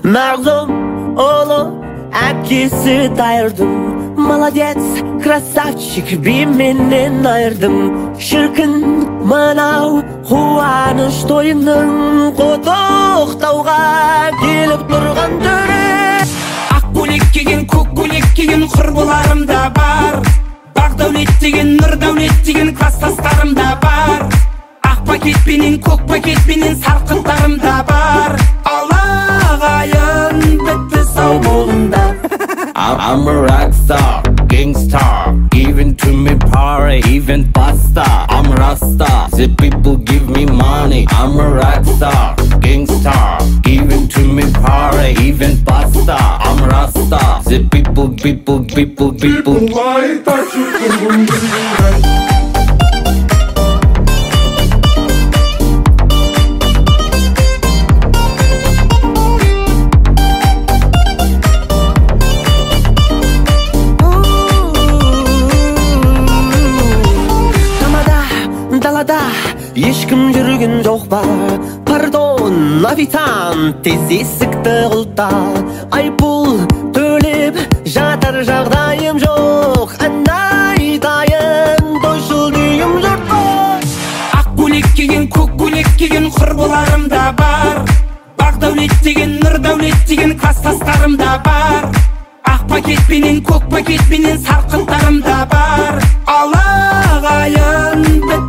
Mağlum oğlu әкесі дайырдым. Молодец, красавчик, би менен айырдым. Шіркін мынау қуаныш тойының құттықтауға келіп тұрған түрі. Ақ көйлек киген, көк көйлек киген құрбыларым да бар. Бақ дәулет деген, нұр дәулет деген класстастарым да бар. Ақ пакетпенен, көк пакетпенен сарқыттарым да бар. Алағайын бітті сау болыңдар. I'm a rock star, gangstar, giving to me power, even pasta. I'm Rasta, the people give me money. I'm a rock star, gangstar, giving to me power, even pasta. I'm Rasta, the people. Why touch you? Далада ешкім жүрген жоқ ба? Пардон, официант, тез есікті құлта. Айыппұл төлеп жатар жағдайым жоқ. Ән айтайын, тойшыл күйім жұрт қой. Ақ көйлек киген, көк көйлек киген құрбыларым да бар. Бақ дәулет деген, нұр дәулет деген класстастарым да бар. Ақ пакетпенен, көк пакетпенен сарқыттарым да бар. Алағайын бітті